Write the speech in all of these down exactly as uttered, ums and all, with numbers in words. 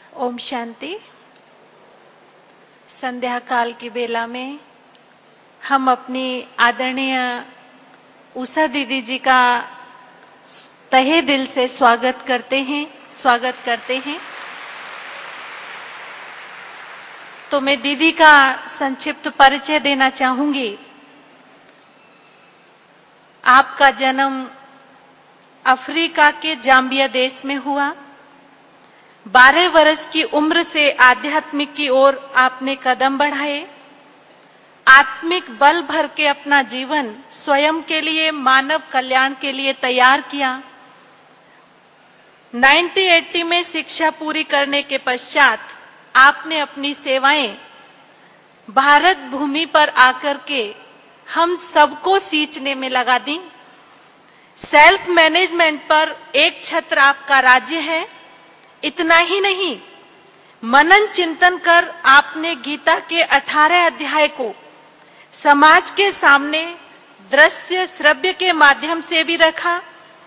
ओम शांति। संध्या काल की बेला में हम अपनी आदरणीय उषा दीदी जी का तहे दिल से स्वागत करते हैं स्वागत करते हैं। तो मैं दीदी का संक्षिप्त परिचय देना चाहूंगी। आपका जन्म अफ्रीका के जाम्बिया देश में हुआ। बारह वर्ष की उम्र से आध्यात्मिक की ओर आपने कदम बढ़ाए। आत्मिक बल भर के अपना जीवन स्वयं के लिए, मानव कल्याण के लिए तैयार किया। उन्नीस सौ अस्सी में शिक्षा पूरी करने के पश्चात आपने अपनी सेवाएं भारत भूमि पर आकर के हम सबको सींचने में लगा दी। सेल्फ मैनेजमेंट पर एक छत्र आपका राज्य है। इतना ही नहीं, मनन चिंतन कर आपने गीता के अठारह अध्याय को समाज के सामने दृश्य श्रव्य के माध्यम से भी रखा।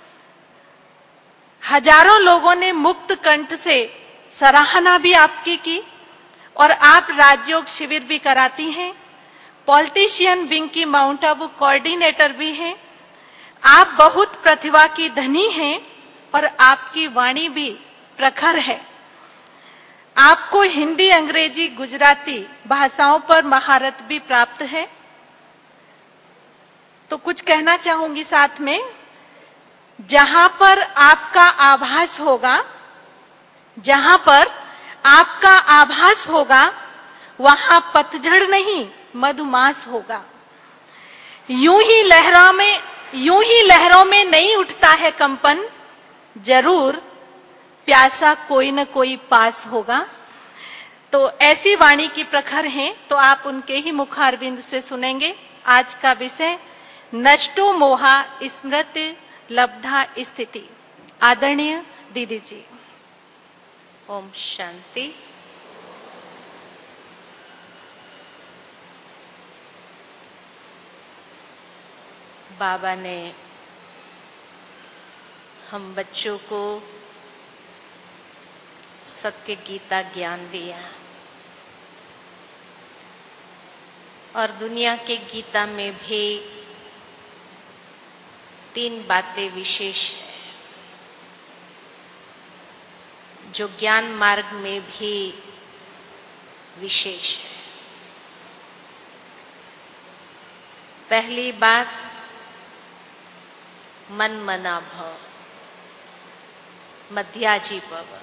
हजारों लोगों ने मुक्त कंठ से सराहना भी आपकी की और आप राजयोग शिविर भी कराती हैं। पॉलिटिशियन विंग की माउंट आबू कोऑर्डिनेटर भी हैं। आप बहुत प्रतिभा की धनी हैं और आपकी वाणी भी प्रखर है। आपको हिंदी, अंग्रेजी, गुजराती भाषाओं पर महारत भी प्राप्त है। तो कुछ कहना चाहूंगी साथ में। जहां पर आपका आभास होगा, जहां पर आपका आभास होगा, वहां पतझड़ नहीं मधुमास होगा। यूं ही लहरों में यूं ही लहरों में नहीं उठता है कंपन, जरूर प्यासा कोई न कोई पास होगा। तो ऐसी वाणी की प्रखर हैं, तो आप उनके ही मुखारविंद से सुनेंगे। आज का विषय नष्टो मोहा स्मृति लब्धा स्थिति। आदरणीय दीदी जी। ओम शांति। बाबा ने हम बच्चों को सत्य गीता ज्ञान दिया और दुनिया के गीता में भी तीन बातें विशेष है जो ज्ञान मार्ग में भी विशेष है। पहली बात, मन मना भव, मध्याजी भव।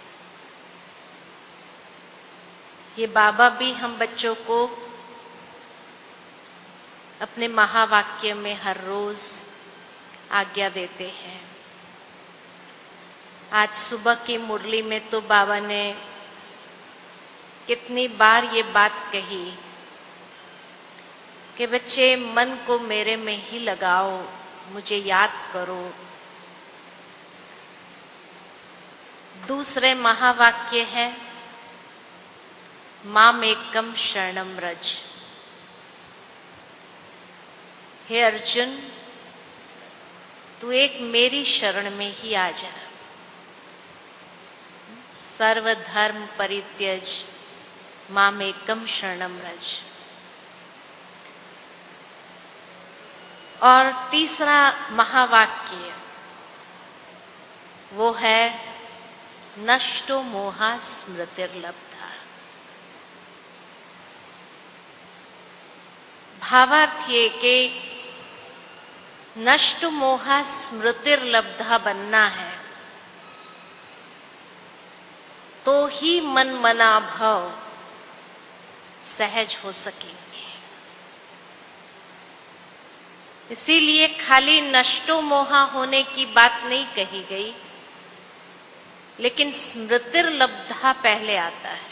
ये बाबा भी हम बच्चों को अपने महावाक्य में हर रोज आज्ञा देते हैं। आज सुबह की मुरली में तो बाबा ने कितनी बार ये बात कही कि बच्चे मन को मेरे में ही लगाओ, मुझे याद करो। दूसरे महावाक्य है मामेकम शरणम व्रज। हे अर्जुन, तू एक मेरी शरण में ही आ जा। सर्वधर्म परित्यज मामेकम शरणम व्रज। और तीसरा महावाक्य वो है नष्टो मोहा स्मृतिर्लब्धा। भावार्थ ये कि नष्ट मोहा स्मृतिर्लब्धा बनना है तो ही मन मना भव सहज हो सकेंगे। इसीलिए खाली नष्टो मोहा होने की बात नहीं कही गई, लेकिन स्मृतिर्लब्धा पहले आता है।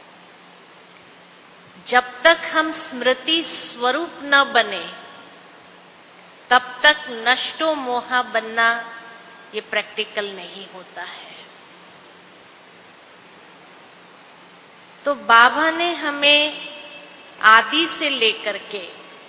जब तक हम स्मृति स्वरूप न बने तब तक नष्टो मोहा बनना ये प्रैक्टिकल नहीं होता है। तो बाबा ने हमें आदि से लेकर के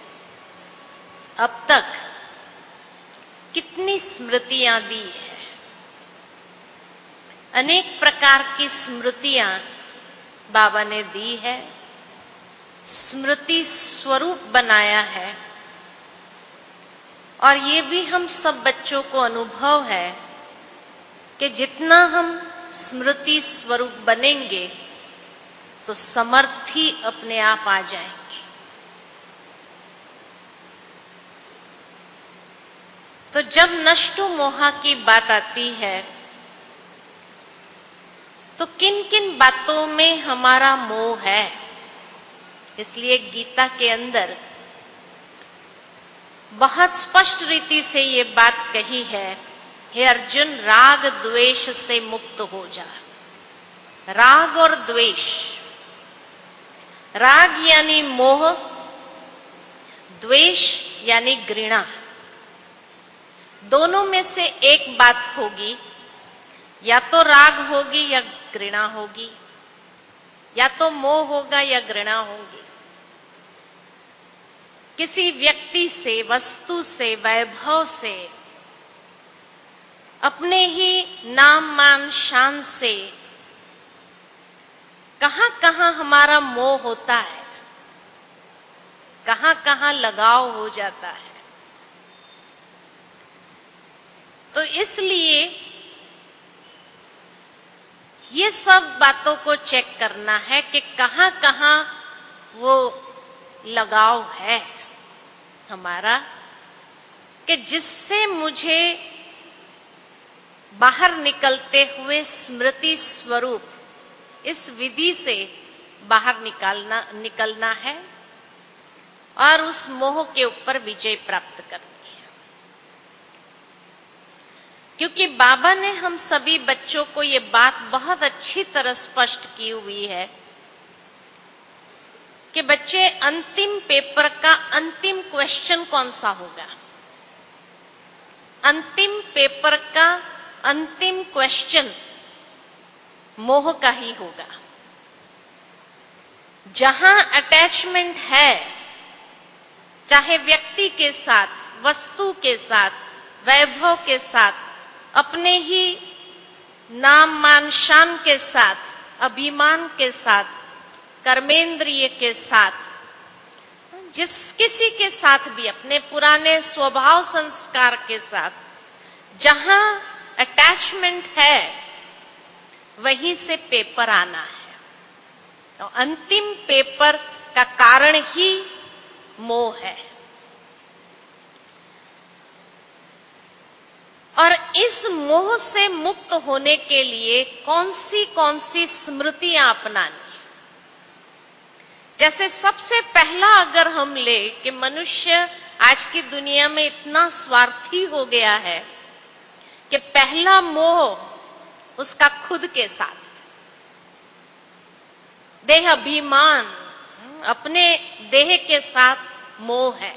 अब तक कितनी स्मृतियां दी है। अनेक प्रकार की स्मृतियां बाबा ने दी है, स्मृति स्वरूप बनाया है। और ये भी हम सब बच्चों को अनुभव है कि जितना हम स्मृति स्वरूप बनेंगे तो समर्थी अपने आप आ जाएंगे। तो जब नष्टो मोहा की बात आती है तो किन किन बातों में हमारा मोह है, इसलिए गीता के अंदर बहुत स्पष्ट रीति से ये बात कही है, हे अर्जुन राग द्वेष से मुक्त हो जा। राग और द्वेष, राग यानी मोह, द्वेष यानी घृणा, दोनों में से एक बात होगी, या तो राग होगी या घृणा होगी, या तो मोह होगा या घृणा होगी। किसी व्यक्ति से, वस्तु से, वैभव से, अपने ही नाम मान शान से कहां कहां हमारा मोह होता है, कहां कहां लगाव हो जाता है। तो इसलिए ये सब बातों को चेक करना है कि कहां कहां वो लगाव है हमारा, कि जिससे मुझे बाहर निकलते हुए स्मृति स्वरूप इस विधि से बाहर निकालना निकलना है और उस मोह के ऊपर विजय प्राप्त करनी है। क्योंकि बाबा ने हम सभी बच्चों को ये बात बहुत अच्छी तरह स्पष्ट की हुई है कि बच्चे, अंतिम पेपर का अंतिम क्वेश्चन कौन सा होगा? अंतिम पेपर का अंतिम क्वेश्चन मोह का ही होगा। जहां अटैचमेंट है, चाहे व्यक्ति के साथ, वस्तु के साथ, वैभव के साथ, अपने ही नाम मान शान के साथ, अभिमान के साथ, कर्मेंद्रिय के साथ, जिस किसी के साथ भी, अपने पुराने स्वभाव संस्कार के साथ, जहां अटैचमेंट है वहीं से पेपर आना है। तो अंतिम पेपर का कारण ही मोह है। और इस मोह से मुक्त होने के लिए कौन सी कौन सी स्मृतियां अपनानी? जैसे सबसे पहला अगर हम ले कि मनुष्य आज की दुनिया में इतना स्वार्थी हो गया है कि पहला मोह उसका खुद के साथ, देह अभिमान, अपने देह के साथ मोह है।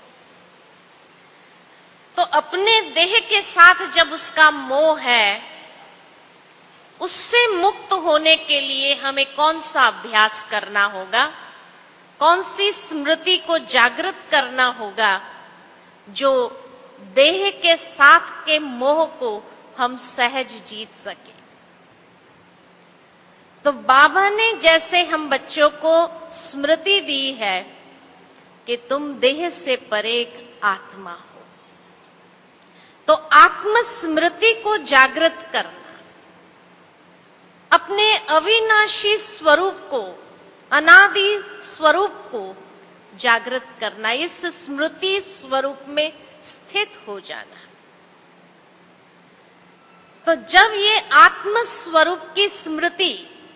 तो अपने देह के साथ जब उसका मोह है, उससे मुक्त होने के लिए हमें कौन सा अभ्यास करना होगा, कौन सी स्मृति को जागृत करना होगा जो देह के साथ के मोह को हम सहज जीत सके? तो बाबा ने जैसे हम बच्चों को स्मृति दी है कि तुम देह से परे एक आत्मा हो, तो आत्म स्मृति को जागृत करना, अपने अविनाशी स्वरूप को, अनादि स्वरूप को जागृत करना, इस स्मृति स्वरूप में स्थित हो जाना। तो जब ये आत्म स्वरूप की स्मृति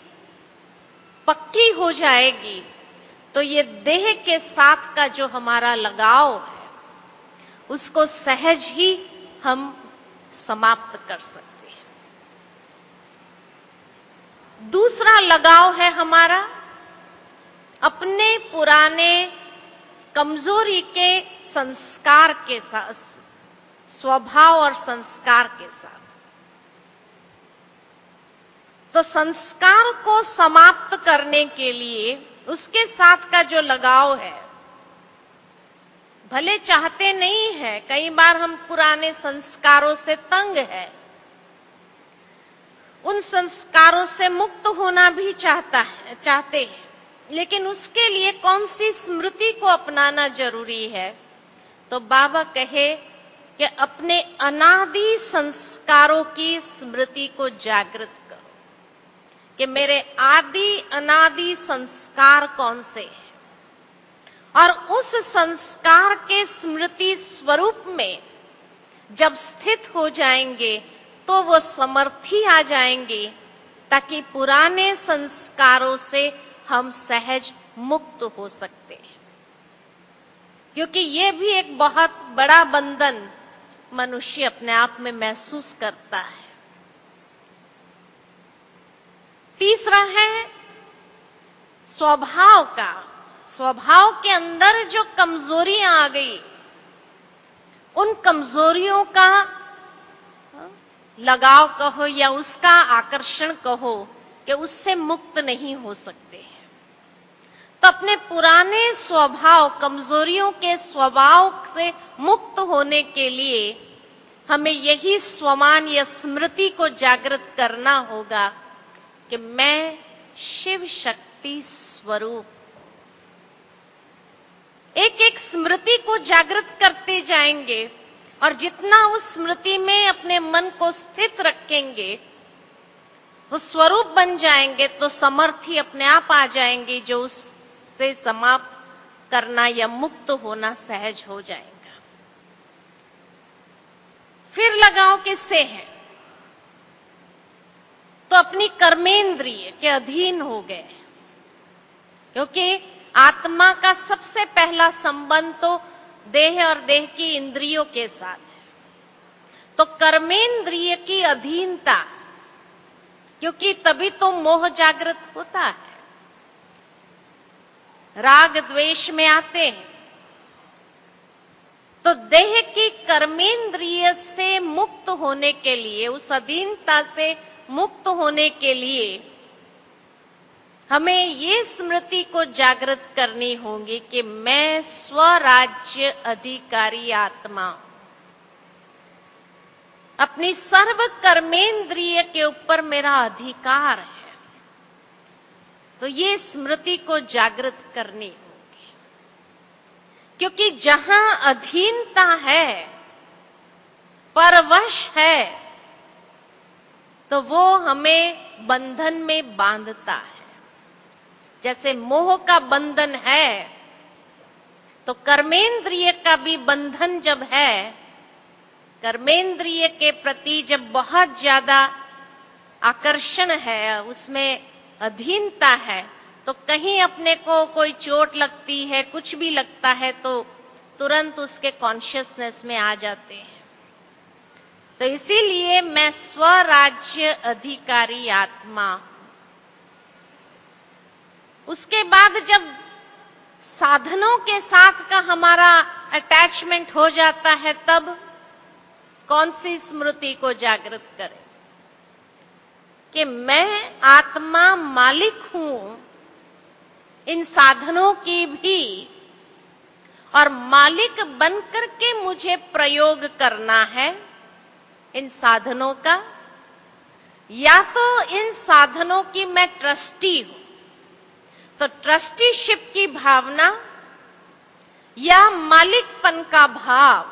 पक्की हो जाएगी तो ये देह के साथ का जो हमारा लगाव है उसको सहज ही हम समाप्त कर सकते हैं। दूसरा लगाव है हमारा अपने पुराने कमजोरी के संस्कार के साथ, स्वभाव और संस्कार के साथ। तो संस्कार को समाप्त करने के लिए उसके साथ का जो लगाव है, भले चाहते नहीं है, कई बार हम पुराने संस्कारों से तंग है, उन संस्कारों से मुक्त होना भी चाहता है चाहते हैं, लेकिन उसके लिए कौन सी स्मृति को अपनाना जरूरी है? तो बाबा कहे कि अपने अनादि संस्कारों की स्मृति को जागृत करो, कि मेरे आदि अनादि संस्कार कौन से हैं, और उस संस्कार के स्मृति स्वरूप में जब स्थित हो जाएंगे तो वो समर्थी आ जाएंगे, ताकि पुराने संस्कारों से हम सहज मुक्त हो सकते हैं। क्योंकि ये भी एक बहुत बड़ा बंधन मनुष्य अपने आप में महसूस करता है। तीसरा है स्वभाव का। स्वभाव के अंदर जो कमजोरियां आ गई, उन कमजोरियों का लगाव कहो या उसका आकर्षण कहो, कि उससे मुक्त नहीं हो सकते हैं। तो अपने पुराने स्वभाव, कमजोरियों के स्वभाव से मुक्त होने के लिए हमें यही स्वमान या स्मृति को जागृत करना होगा कि मैं शिव शक्ति स्वरूप। एक एक स्मृति को जागृत करते जाएंगे, और जितना उस स्मृति में अपने मन को स्थित रखेंगे, वो स्वरूप बन जाएंगे, तो समर्थी अपने आप आ जाएंगे, जो उससे समाप्त करना या मुक्त होना सहज हो जाएगा। फिर लगाव किससे है? तो अपनी कर्मेंद्रिय के अधीन हो गए, क्योंकि आत्मा का सबसे पहला संबंध तो देह और देह की इंद्रियों के साथ है। तो कर्मेंद्रिय की अधीनता, क्योंकि तभी तो मोह जागृत होता है, राग द्वेष में आते हैं। तो देह की कर्मेंद्रिय से मुक्त होने के लिए, उस अधीनता से मुक्त होने के लिए हमें ये स्मृति को जागृत करनी होगी कि मैं स्वराज्य अधिकारी आत्मा हूं। अपनी सर्व कर्मेंद्रिय के ऊपर मेरा अधिकार है। तो ये स्मृति को जागृत करनी होगी, क्योंकि जहां अधीनता है, परवश है, तो वो हमें बंधन में बांधता है। जैसे मोह का बंधन है, तो कर्मेंद्रिय का भी बंधन जब है, कर्मेंद्रिय के प्रति जब बहुत ज्यादा आकर्षण है, उसमें अधीनता है, तो कहीं अपने को कोई चोट लगती है, कुछ भी लगता है, तो तुरंत उसके कॉन्शियसनेस में आ जाते हैं। तो इसीलिए मैं स्वराज्य अधिकारी आत्मा। उसके बाद जब साधनों के साथ का हमारा अटैचमेंट हो जाता है, तब कौन सी स्मृति को जागृत करें? कि मैं आत्मा मालिक हूं इन साधनों की भी, और मालिक बनकर के मुझे प्रयोग करना है इन साधनों का, या तो इन साधनों की मैं ट्रस्टी हूं। तो ट्रस्टीशिप की भावना या मालिकपन का भाव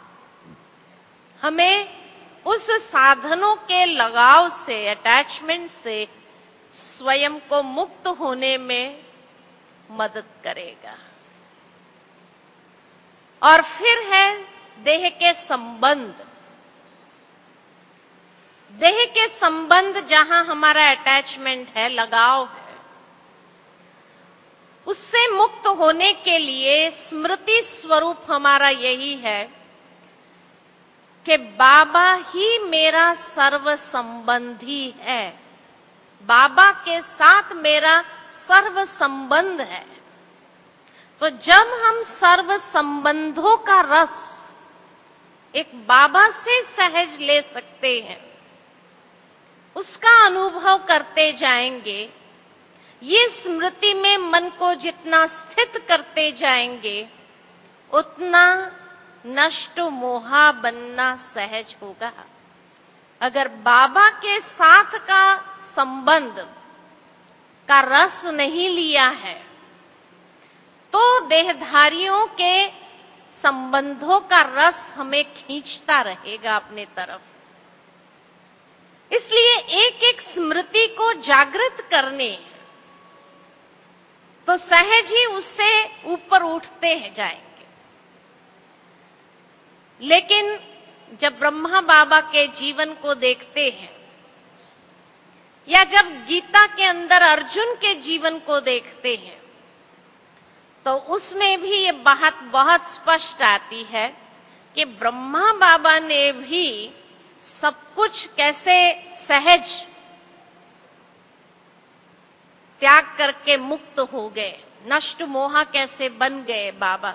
हमें उस साधनों के लगाव से, अटैचमेंट से स्वयं को मुक्त होने में मदद करेगा। और फिर है देह के संबंध। देह के संबंध जहां हमारा अटैचमेंट है, लगाव है, उससे मुक्त होने के लिए स्मृति स्वरूप हमारा यही है कि बाबा ही मेरा सर्व संबंधी है। बाबा के साथ मेरा सर्व संबंध है। तो जब हम सर्व संबंधों का रस एक बाबा से सहज ले सकते हैं, उसका अनुभव करते जाएंगे, ये स्मृति में मन को जितना स्थित करते जाएंगे, उतना नष्ट मोहा बनना सहज होगा। अगर बाबा के साथ का संबंध का रस नहीं लिया है तो देहधारियों के संबंधों का रस हमें खींचता रहेगा अपने तरफ। इसलिए एक एक स्मृति को जागृत करने तो सहज ही उससे ऊपर उठते जाएंगे। लेकिन जब ब्रह्मा बाबा के जीवन को देखते हैं या जब गीता के अंदर अर्जुन के जीवन को देखते हैं तो उसमें भी ये बात बहुत स्पष्ट आती है कि ब्रह्मा बाबा ने भी सब कुछ कैसे सहज त्याग करके मुक्त हो गए, नष्ट मोह कैसे बन गए बाबा,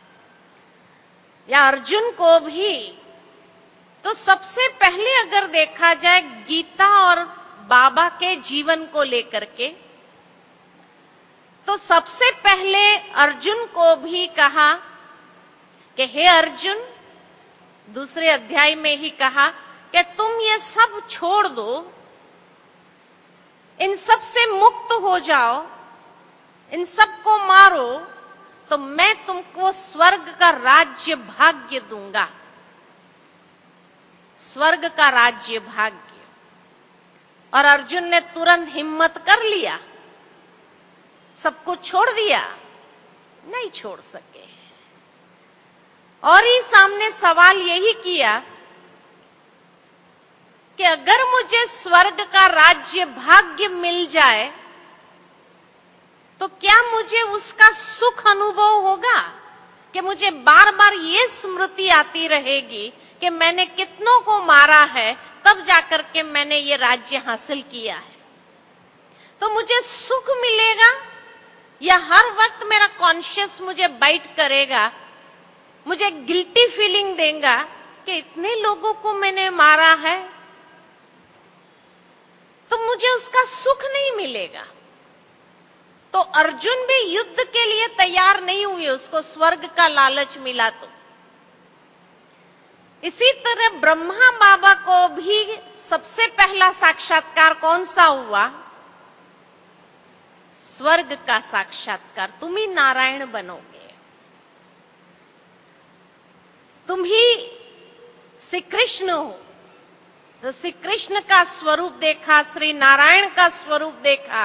या अर्जुन को भी। तो सबसे पहले अगर देखा जाए गीता और बाबा के जीवन को लेकर के, तो सबसे पहले अर्जुन को भी कहा कि हे अर्जुन, दूसरे अध्याय में ही कहा कि तुम ये सब छोड़ दो, इन सब से मुक्त हो जाओ, इन सब को मारो, तो मैं तुमको स्वर्ग का राज्य भाग्य दूंगा। स्वर्ग का राज्य भाग्य। और अर्जुन ने तुरंत हिम्मत कर लिया, सब कुछ छोड़ दिया? नहीं छोड़ सके। और ही सामने सवाल यही किया कि अगर मुझे स्वर्ग का राज्य भाग्य मिल जाए तो क्या मुझे उसका सुख अनुभव होगा? कि मुझे बार बार ये स्मृति आती रहेगी कि मैंने कितनों को मारा है तब जाकर के मैंने ये राज्य हासिल किया है। तो मुझे सुख मिलेगा या हर वक्त मेरा कॉन्शियस मुझे बाइट करेगा, मुझे गिल्टी फीलिंग देगा कि इतने लोगों को मैंने मारा है, तो मुझे उसका सुख नहीं मिलेगा। तो अर्जुन भी युद्ध के लिए तैयार नहीं हुए, उसको स्वर्ग का लालच मिला। तो इसी तरह ब्रह्मा बाबा को भी सबसे पहला साक्षात्कार कौन सा हुआ? स्वर्ग का साक्षात्कार। तुम ही नारायण बनोगे, तुम ही श्री कृष्ण हो। तो श्री कृष्ण का स्वरूप देखा, श्री नारायण का स्वरूप देखा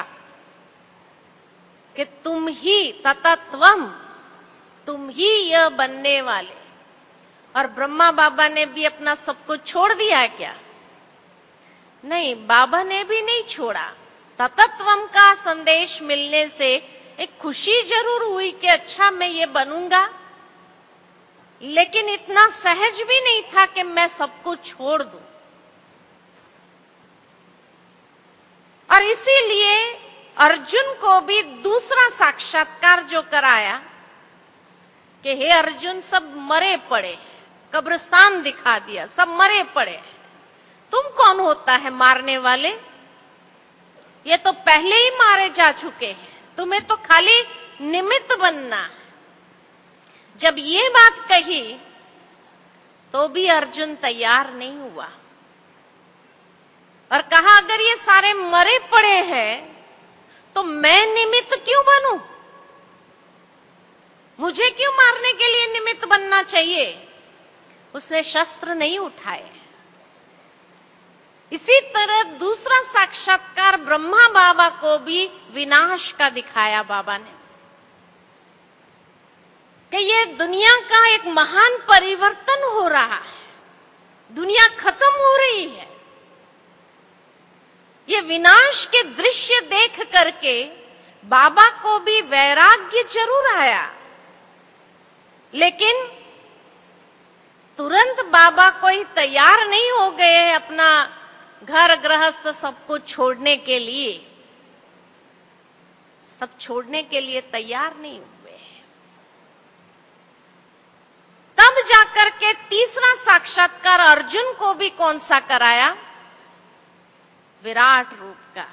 कि तुम ही ततत्वम, तुम ही यह बनने वाले। और ब्रह्मा बाबा ने भी अपना सब कुछ छोड़ दिया क्या? नहीं, बाबा ने भी नहीं छोड़ा। ततत्वम का संदेश मिलने से एक खुशी जरूर हुई कि अच्छा मैं ये बनूंगा, लेकिन इतना सहज भी नहीं था कि मैं सब कुछ छोड़ दूं। और इसीलिए अर्जुन को भी दूसरा साक्षात्कार जो कराया कि हे अर्जुन, सब मरे पड़े, कब्रिस्तान दिखा दिया, सब मरे पड़े, तुम कौन होता है मारने वाले? ये तो पहले ही मारे जा चुके हैं, तुम्हें तो खाली निमित्त बनना है। जब ये बात कही तो भी अर्जुन तैयार नहीं हुआ और कहा अगर ये सारे मरे पड़े हैं तो मैं निमित्त क्यों बनूं? मुझे क्यों मारने के लिए निमित्त बनना चाहिए? उसने शस्त्र नहीं उठाए। इसी तरह दूसरा साक्षात्कार ब्रह्मा बाबा को भी विनाश का दिखाया बाबा ने कि ये दुनिया का एक महान परिवर्तन हो रहा है, दुनिया खत्म हो रही है। ये विनाश के दृश्य देख करके बाबा को भी वैराग्य जरूर आया, लेकिन तुरंत बाबा कोई तैयार नहीं हो गए अपना घर गृहस्थ सब कुछ छोड़ने के लिए, सब छोड़ने के लिए तैयार नहीं हुए। तब जाकर के तीसरा साक्षात्कार अर्जुन को भी कौन सा कराया? विराट रूप का।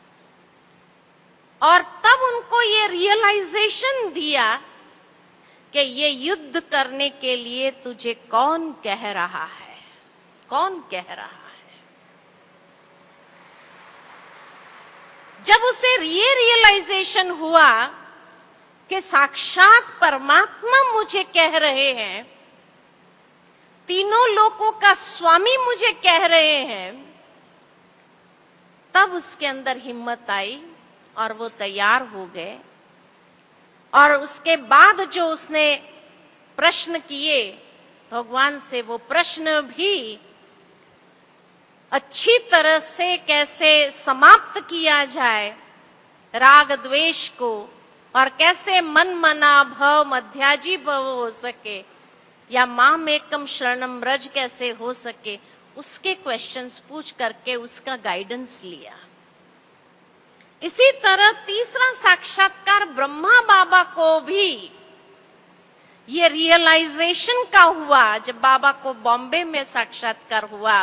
और तब उनको ये रियलाइजेशन दिया कि ये युद्ध करने के लिए तुझे कौन कह रहा है, कौन कह रहा है। जब उसे ये रियलाइजेशन हुआ कि साक्षात परमात्मा मुझे कह रहे हैं, तीनों लोकों का स्वामी मुझे कह रहे हैं, तब उसके अंदर हिम्मत आई और वो तैयार हो गए। और उसके बाद जो उसने प्रश्न किए भगवान से, वो प्रश्न भी अच्छी तरह से कैसे समाप्त किया जाए राग द्वेष को, और कैसे मन मना भव मध्याजी भव हो सके, या माम एकम शरणम रज कैसे हो सके, उसके क्वेश्चंस पूछ करके उसका गाइडेंस लिया। इसी तरह तीसरा साक्षात्कार ब्रह्मा बाबा को भी ये रियलाइजेशन का हुआ, जब बाबा को बॉम्बे में साक्षात्कार हुआ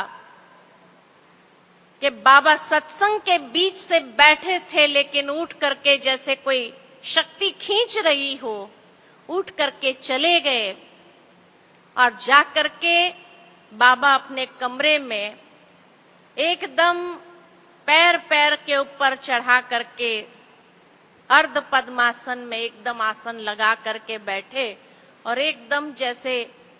कि बाबा सत्संग के बीच से बैठे थे, लेकिन उठ करके जैसे कोई शक्ति खींच रही हो, उठ करके चले गए और जाकर के बाबा अपने कमरे में एकदम पैर पैर के ऊपर चढ़ा करके अर्ध पद्मासन में एकदम आसन लगा करके बैठे, और एकदम जैसे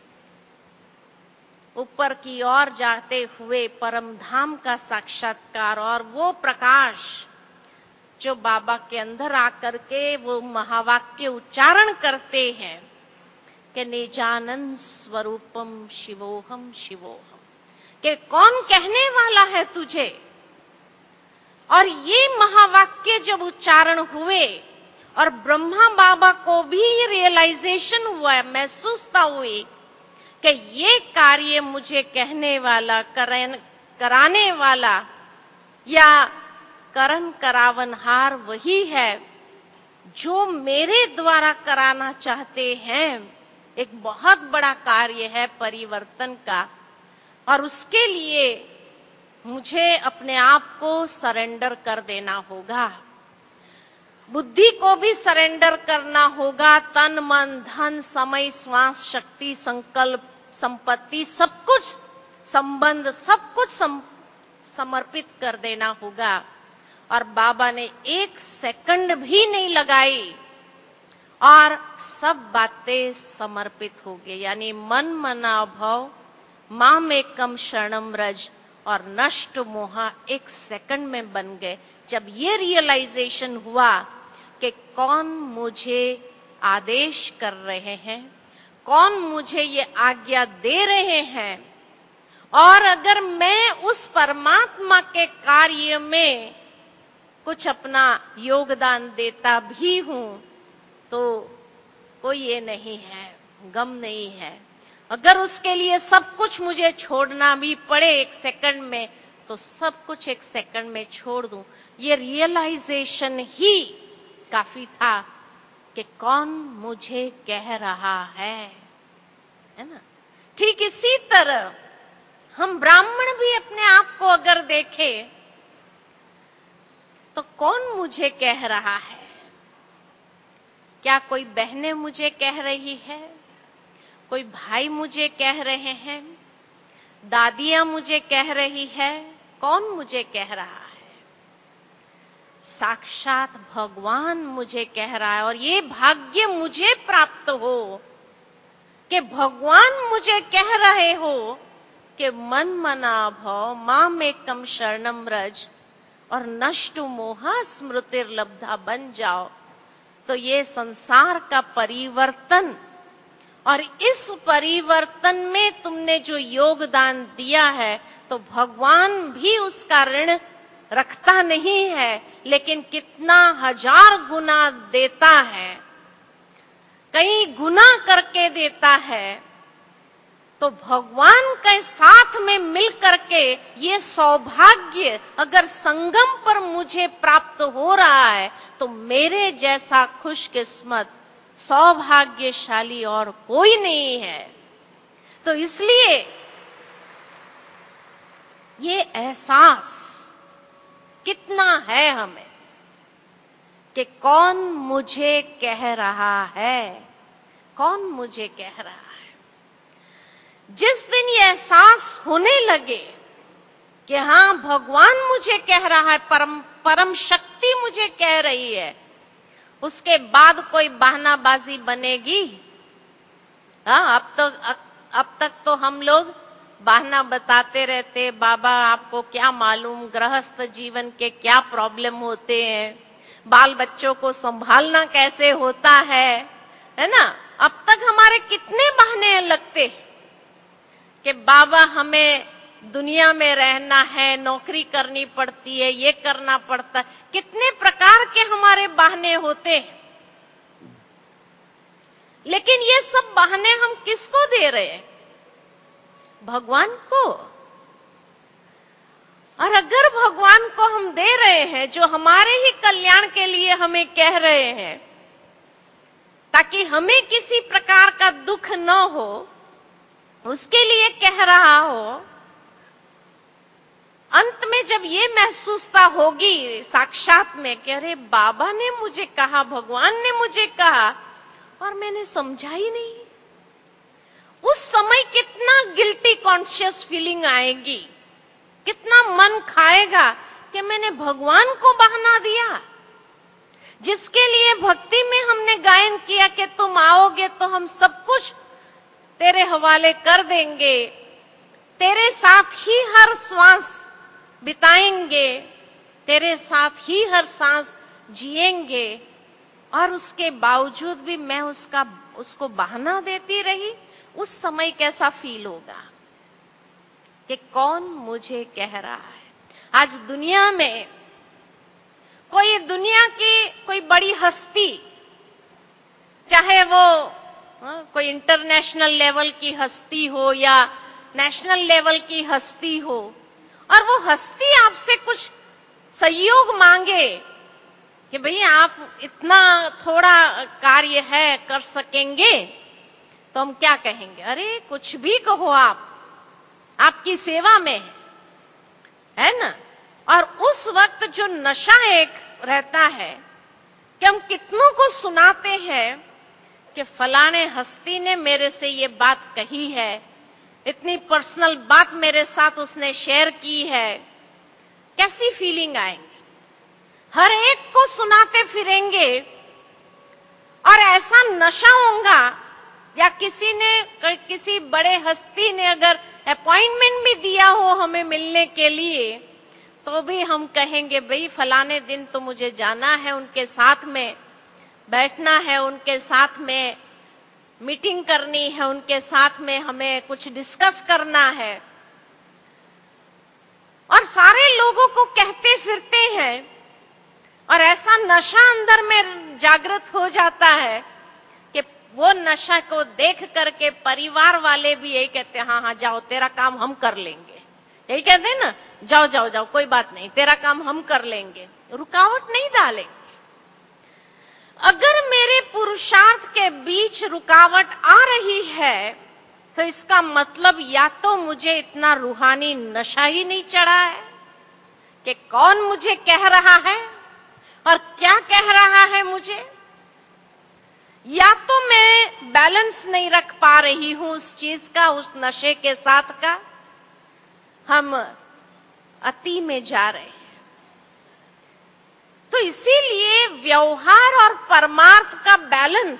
ऊपर की ओर जाते हुए परम धाम का साक्षात्कार, और वो प्रकाश जो बाबा के अंदर आकर के वो महावाक्य उच्चारण करते हैं कि निजानंद स्वरूपम शिवोहम शिवोहम, कि कौन कहने वाला है तुझे। और ये महावाक्य जब उच्चारण हुए और ब्रह्मा बाबा को भी ये रियलाइजेशन हुआ, महसूसता हुई कि ये कार्य मुझे कहने वाला, करन, कराने वाला या करन करावनहार वही है जो मेरे द्वारा कराना चाहते हैं। एक बहुत बड़ा कार्य है परिवर्तन का, और उसके लिए मुझे अपने आप को सरेंडर कर देना होगा, बुद्धि को भी सरेंडर करना होगा, तन मन धन समय श्वास शक्ति संकल्प संपत्ति सब कुछ, संबंध सब कुछ सम, समर्पित कर देना होगा। और बाबा ने एक सेकंड भी नहीं लगाई और सब बातें समर्पित हो गई, यानी मन मना भव माम एकम शरणम रज और नष्ट मोहा एक सेकंड में बन गए। जब ये रियलाइजेशन हुआ कि कौन मुझे आदेश कर रहे हैं, कौन मुझे ये आज्ञा दे रहे हैं, और अगर मैं उस परमात्मा के कार्य में कुछ अपना योगदान देता भी हूं तो कोई ये नहीं है, गम नहीं है। अगर उसके लिए सब कुछ मुझे छोड़ना भी पड़े एक सेकंड में, तो सब कुछ एक सेकंड में छोड़ दूं। ये रियलाइजेशन ही काफी था कि कौन मुझे कह रहा है, है ना। ठीक इसी तरह हम ब्राह्मण भी अपने आप को अगर देखें तो कौन मुझे कह रहा है? क्या कोई बहनें मुझे कह रही है, कोई भाई मुझे कह रहे हैं, दादियां मुझे कह रही है? कौन मुझे कह रहा है? साक्षात भगवान मुझे कह रहा है। और ये भाग्य मुझे प्राप्त हो कि भगवान मुझे कह रहे हो कि मन मना भव माम एकम शरणम रज और नष्ट मोहा स्मृतिर्लब्धा बन जाओ। तो ये संसार का परिवर्तन, और इस परिवर्तन में तुमने जो योगदान दिया है, तो भगवान भी उसका ऋण रखता नहीं है, लेकिन कितना हजार गुना देता है, कई गुना करके देता है। तो भगवान के साथ में मिल करके ये सौभाग्य अगर संगम पर मुझे प्राप्त हो रहा है, तो मेरे जैसा खुशकिस्मत सौभाग्यशाली और कोई नहीं है। तो इसलिए ये एहसास कितना है हमें कि कौन मुझे कह रहा है, कौन मुझे कह रहा है। जिस दिन ये एहसास होने लगे कि हां भगवान मुझे कह रहा है, परम परम शक्ति मुझे कह रही है, उसके बाद कोई बहानाबाजी बनेगी? हाँ, अब तो अब तक तो हम लोग बहाना बताते रहते, बाबा आपको क्या मालूम गृहस्थ जीवन के क्या प्रॉब्लम होते हैं, बाल बच्चों को संभालना कैसे होता है, है ना? अब तक हमारे कितने बहाने लगते कि बाबा हमें दुनिया में रहना है, नौकरी करनी पड़ती है, ये करना पड़ता है, कितने प्रकार के हमारे बहाने होते हैं। लेकिन ये सब बहाने हम किसको दे रहे हैं? भगवान को। और अगर भगवान को हम दे रहे हैं, जो हमारे ही कल्याण के लिए हमें कह रहे हैं, ताकि हमें किसी प्रकार का दुख न हो, उसके लिए कह रहा हो, अंत में जब ये महसूसता होगी साक्षात में कि अरे बाबा ने मुझे कहा, भगवान ने मुझे कहा और मैंने समझा ही नहीं, उस समय कितना गिल्टी कॉन्शियस फीलिंग आएगी, कितना मन खाएगा कि मैंने भगवान को बहाना दिया, जिसके लिए भक्ति में हमने गायन किया कि तुम आओगे तो हम सब कुछ तेरे हवाले कर देंगे, तेरे साथ ही हर श्वास बिताएंगे, तेरे साथ ही हर सांस जिएंगे, और उसके बावजूद भी मैं उसका उसको बहाना देती रही। उस समय कैसा फील होगा कि कौन मुझे कह रहा है। आज दुनिया में कोई दुनिया की कोई बड़ी हस्ती, चाहे वो कोई इंटरनेशनल लेवल की हस्ती हो या नेशनल लेवल की हस्ती हो, और वो हस्ती आपसे कुछ सहयोग मांगे कि भई आप इतना थोड़ा कार्य है कर सकेंगे, तो हम क्या कहेंगे? अरे कुछ भी कहो, आप आपकी सेवा में है, है ना? और उस वक्त जो नशा एक रहता है कि हम कितनों को सुनाते हैं कि फलाने हस्ती ने मेरे से ये बात कही है, इतनी पर्सनल बात मेरे साथ उसने शेयर की है, कैसी फीलिंग आएंगी? हर एक को सुनाते फिरेंगे और ऐसा नशा होगा, या किसी ने किसी बड़े हस्ती ने अगर अपॉइंटमेंट भी दिया हो हमें मिलने के लिए, तो भी हम कहेंगे भाई फलाने दिन तो मुझे जाना है, उनके साथ में बैठना है, उनके साथ में मीटिंग करनी है, उनके साथ में हमें कुछ डिस्कस करना है। और सारे लोगों को कहते फिरते हैं, और ऐसा नशा अंदर में जागृत हो जाता है कि वो नशा को देख करके परिवार वाले भी यही कहते हैं, हाँ हाँ जाओ, तेरा काम हम कर लेंगे। यही कहते हैं ना, जाओ जाओ जाओ, कोई बात नहीं, तेरा काम हम कर लेंगे, रुकावट नहीं डालेंगे। अगर मेरे पुरुषार्थ के बीच रुकावट आ रही है, तो इसका मतलब या तो मुझे इतना रूहानी नशा ही नहीं चढ़ा है कि कौन मुझे कह रहा है और क्या कह रहा है मुझे, या तो मैं बैलेंस नहीं रख पा रही हूं उस चीज का, उस नशे के साथ का। हम अति में जा रहे हैं। तो इसीलिए व्यवहार और परमार्थ का बैलेंस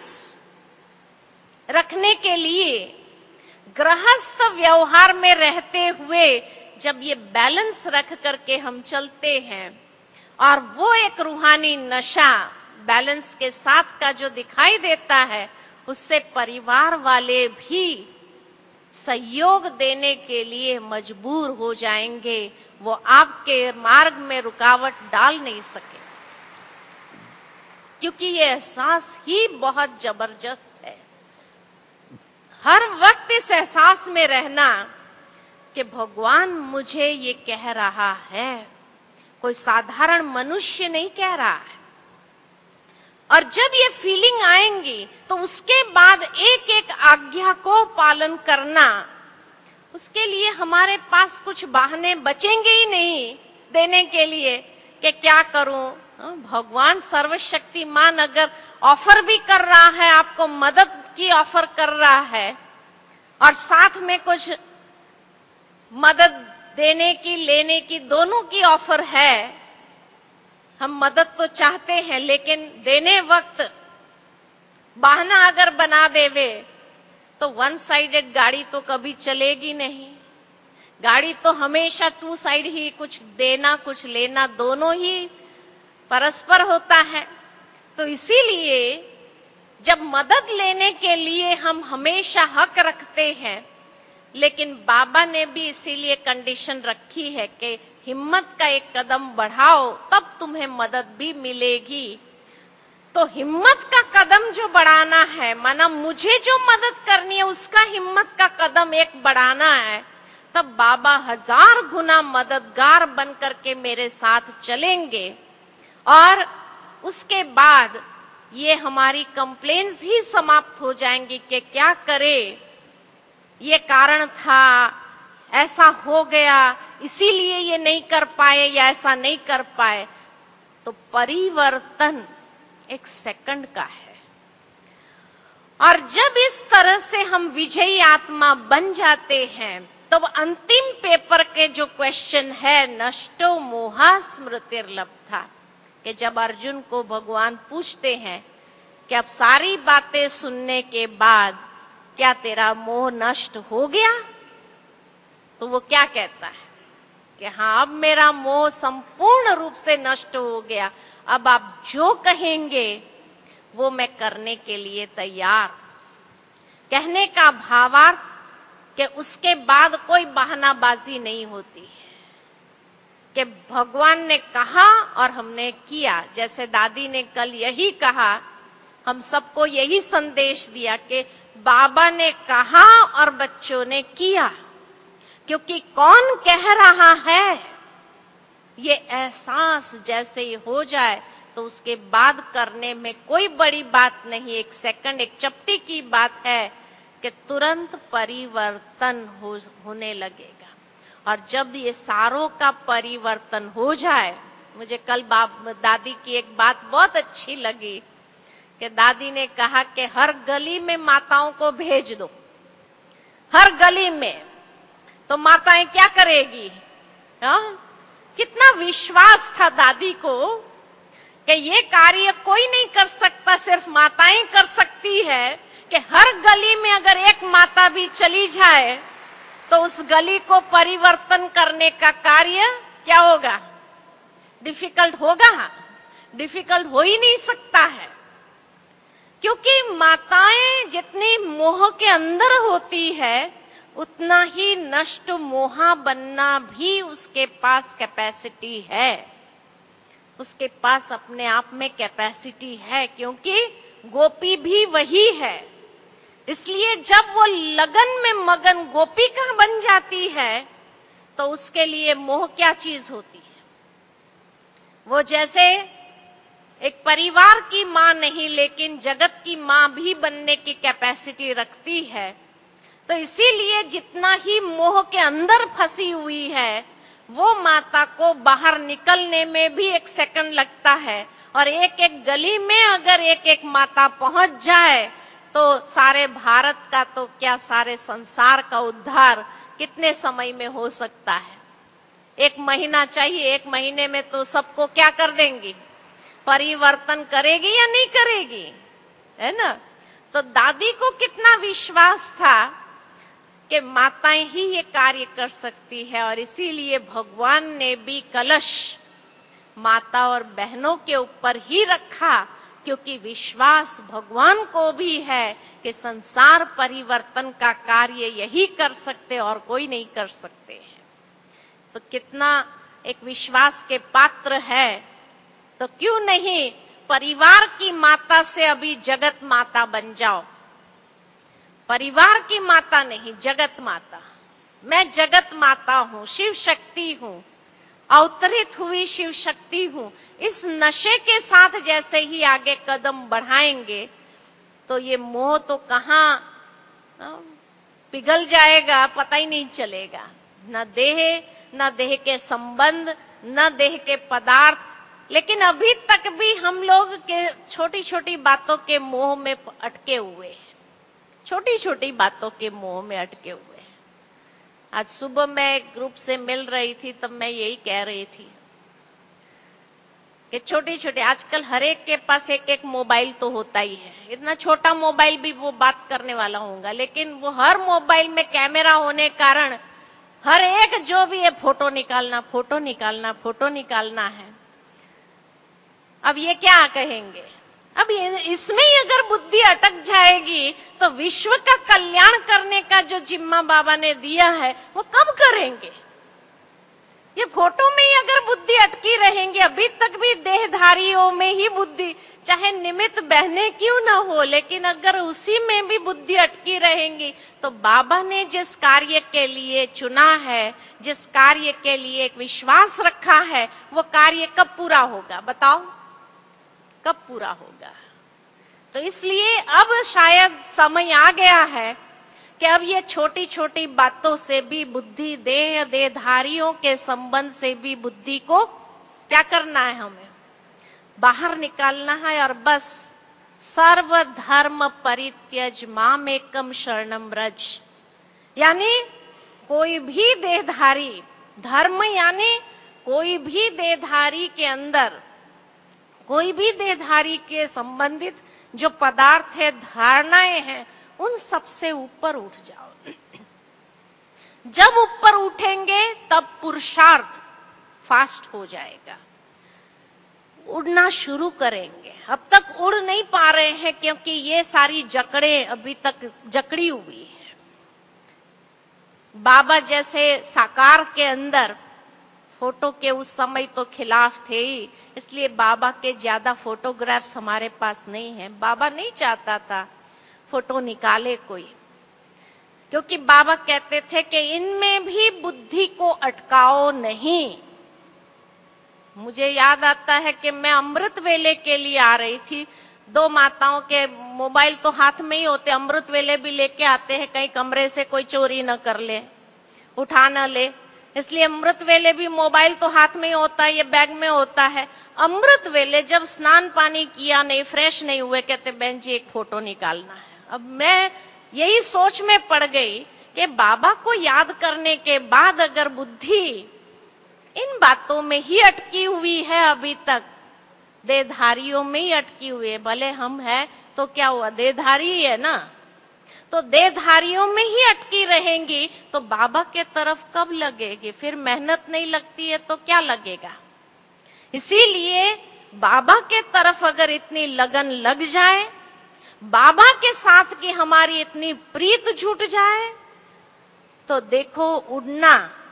रखने के लिए गृहस्थ व्यवहार में रहते हुए जब ये बैलेंस रख करके हम चलते हैं, और वो एक रूहानी नशा बैलेंस के साथ का जो दिखाई देता है, उससे परिवार वाले भी सहयोग देने के लिए मजबूर हो जाएंगे। वो आपके मार्ग में रुकावट डाल नहीं सके, क्योंकि ये एहसास ही बहुत जबरदस्त है। हर वक्त इस एहसास में रहना कि भगवान मुझे ये कह रहा है, कोई साधारण मनुष्य नहीं कह रहा है। और जब ये फीलिंग आएंगी तो उसके बाद एक एक आज्ञा को पालन करना, उसके लिए हमारे पास कुछ बहाने बचेंगे ही नहीं देने के लिए कि क्या करूं। भगवान सर्वशक्तिमान अगर ऑफर भी कर रहा है, आपको मदद की ऑफर कर रहा है, और साथ में कुछ मदद देने की लेने की दोनों की ऑफर है, हम मदद तो चाहते हैं, लेकिन देने वक्त बहाना अगर बना देवे तो वन साइडेड गाड़ी तो कभी चलेगी नहीं। गाड़ी तो हमेशा टू साइड ही, कुछ देना कुछ लेना दोनों ही परस्पर होता है। तो इसीलिए जब मदद लेने के लिए हम हमेशा हक रखते हैं, लेकिन बाबा ने भी इसीलिए कंडीशन रखी है कि हिम्मत का एक कदम बढ़ाओ, तब तुम्हें मदद भी मिलेगी। तो हिम्मत का कदम जो बढ़ाना है, माना मुझे जो मदद करनी है उसका हिम्मत का कदम एक बढ़ाना है, तब बाबा हजार गुना मददगार बनकर के मेरे साथ चलेंगे। और उसके बाद ये हमारी कंप्लेंट्स ही समाप्त हो जाएंगी कि क्या करे, ये कारण था, ऐसा हो गया, इसीलिए ये नहीं कर पाए या ऐसा नहीं कर पाए। तो परिवर्तन एक सेकंड का है। और जब इस तरह से हम विजयी आत्मा बन जाते हैं, तो अंतिम पेपर के जो क्वेश्चन है, नष्टो मोहा स्मृतिर्लब्धा, कि जब अर्जुन को भगवान पूछते हैं कि अब सारी बातें सुनने के बाद क्या तेरा मोह नष्ट हो गया, तो वो क्या कहता है कि हाँ, अब मेरा मोह संपूर्ण रूप से नष्ट हो गया, अब आप जो कहेंगे वो मैं करने के लिए तैयार। कहने का भावार्थ कि उसके बाद कोई बहानाबाजी नहीं होती है, कि भगवान ने कहा और हमने किया। जैसे दादी ने कल यही कहा, हम सबको यही संदेश दिया कि बाबा ने कहा और बच्चों ने किया, क्योंकि कौन कह रहा है, ये एहसास जैसे ही हो जाए तो उसके बाद करने में कोई बड़ी बात नहीं, एक सेकंड, एक चपटी की बात है कि तुरंत परिवर्तन हो, होने लगेगा। और जब ये सारों का परिवर्तन हो जाए, मुझे कल बाप दादी की एक बात बहुत अच्छी लगी कि दादी ने कहा कि हर गली में माताओं को भेज दो, हर गली में, तो माताएं क्या करेगी? हा? कितना विश्वास था दादी को कि ये कार्य कोई नहीं कर सकता, सिर्फ माताएं कर सकती है, कि हर गली में अगर एक माता भी चली जाए तो उस गली को परिवर्तन करने का कार्य क्या होगा? डिफिकल्ट होगा? डिफिकल्ट हो ही नहीं सकता है, क्योंकि माताएं जितनी मोह के अंदर होती है, उतना ही नष्ट मोहा बनना भी उसके पास कैपेसिटी है, उसके पास अपने आप में कैपेसिटी है, क्योंकि गोपी भी वही है। इसलिए जब वो लगन में मगन गोपिका बन जाती है, तो उसके लिए मोह क्या चीज होती है? वो जैसे एक परिवार की मां नहीं, लेकिन जगत की मां भी बनने की कैपेसिटी रखती है। तो इसीलिए जितना ही मोह के अंदर फंसी हुई है, वो माता को बाहर निकलने में भी एक सेकंड लगता है। और एक एक गली में अगर एक एक माता पहुंच जाए, तो सारे भारत का तो क्या, सारे संसार का उद्धार कितने समय में हो सकता है? एक महीना चाहिए, एक महीने में तो सबको क्या कर देंगी? परिवर्तन करेगी या नहीं करेगी? है ना? तो दादी को कितना विश्वास था कि माताएं ही ये कार्य कर सकती है, और इसीलिए भगवान ने भी कलश माता और बहनों के ऊपर ही रखा, क्योंकि विश्वास भगवान को भी है कि संसार परिवर्तन का कार्य यही कर सकते और कोई नहीं कर सकते हैं। तो कितना एक विश्वास के पात्र है। तो क्यों नहीं परिवार की माता से अभी जगत माता बन जाओ? परिवार की माता नहीं, जगत माता। मैं जगत माता हूं, शिव शक्ति हूं, अवतरित हुई शिव शक्ति हूं। इस नशे के साथ जैसे ही आगे कदम बढ़ाएंगे, तो ये मोह तो कहां पिघल जाएगा पता ही नहीं चलेगा। न देह, न देह के संबंध, न देह के पदार्थ। लेकिन अभी तक भी हम लोग के छोटी छोटी बातों के मोह में अटके हुए हैं, छोटी छोटी बातों के मोह में अटके हुए हैं। आज सुबह मैं एक ग्रुप से मिल रही थी, तब मैं यही कह रही थी कि छोटे छोटे, आजकल हर एक के पास एक एक मोबाइल तो होता ही है, इतना छोटा मोबाइल भी वो बात करने वाला होगा, लेकिन वो हर मोबाइल में कैमरा होने कारण हर एक जो भी है फोटो निकालना, फोटो निकालना, फोटो निकालना है। अब ये क्या कहेंगे? अब इसमें ही अगर बुद्धि अटक जाएगी तो विश्व का कल्याण करने का जो जिम्मा बाबा ने दिया है वो कब करेंगे? ये फोटो में ही अगर बुद्धि अटकी रहेंगी, अभी तक भी देहधारियों में ही बुद्धि, चाहे निमित्त बहने क्यों ना हो, लेकिन अगर उसी में भी बुद्धि अटकी रहेंगी तो बाबा ने जिस कार्य के लिए चुना है, जिस कार्य के लिए एक विश्वास रखा है, वो कार्य कब पूरा होगा? बताओ, कब पूरा होगा? तो इसलिए अब शायद समय आ गया है कि अब ये छोटी छोटी बातों से भी बुद्धि, देह देहधारियों के संबंध से भी बुद्धि को क्या करना है? हमें बाहर निकालना है और बस सर्व धर्म परित्यज मामेकम शरणम व्रज, यानी कोई भी देहधारी, धर्म यानी कोई भी देहधारी के अंदर, कोई भी देहधारी के संबंधित जो पदार्थ है, धारणाएं हैं, उन सबसे ऊपर उठ जाओ। जब ऊपर उठेंगे तब पुरुषार्थ फास्ट हो जाएगा, उड़ना शुरू करेंगे। अब तक उड़ नहीं पा रहे हैं क्योंकि ये सारी जकड़े अभी तक जकड़ी हुई है। बाबा जैसे साकार के अंदर फोटो के उस समय तो खिलाफ थे ही, इसलिए बाबा के ज्यादा फोटोग्राफ्स हमारे पास नहीं है। बाबा नहीं चाहता था फोटो निकाले कोई, क्योंकि बाबा कहते थे कि इनमें भी बुद्धि को अटकाओ नहीं। मुझे याद आता है कि मैं अमृत वेले के लिए आ रही थी, दो माताओं के मोबाइल तो हाथ में ही होते, अमृत वेले भी लेके आते हैं, कहीं कमरे से कोई चोरी न कर ले, उठा न ले, इसलिए अमृत वेले भी मोबाइल तो हाथ में ही होता है, ये बैग में होता है। अमृत वेले जब स्नान पानी किया नहीं, फ्रेश नहीं हुए, कहते बहन जी एक फोटो निकालना है। अब मैं यही सोच में पड़ गई कि बाबा को याद करने के बाद अगर बुद्धि इन बातों में ही अटकी हुई है, अभी तक देहधारियों में ही अटकी हुई है, भले हम हैं तो क्या हुआ, देहधारी ही है ना, तो देहधारियों में ही अटकी रहेंगी तो बाबा के तरफ कब लगेगी? फिर मेहनत नहीं लगती है तो क्या लगेगा? इसीलिए बाबा के तरफ अगर इतनी लगन लग जाए, बाबा के साथ की हमारी इतनी प्रीत जुट जाए, तो देखो उड़ना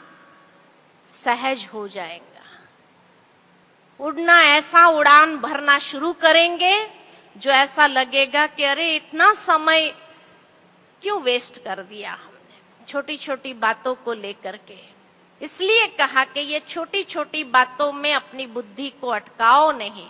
सहज हो जाएगा। उड़ना ऐसा उड़ान भरना शुरू करेंगे जो ऐसा लगेगा कि अरे इतना समय क्यों वेस्ट कर दिया हमने छोटी छोटी बातों को लेकर के। इसलिए कहा कि ये छोटी छोटी बातों में अपनी बुद्धि को अटकाओ नहीं,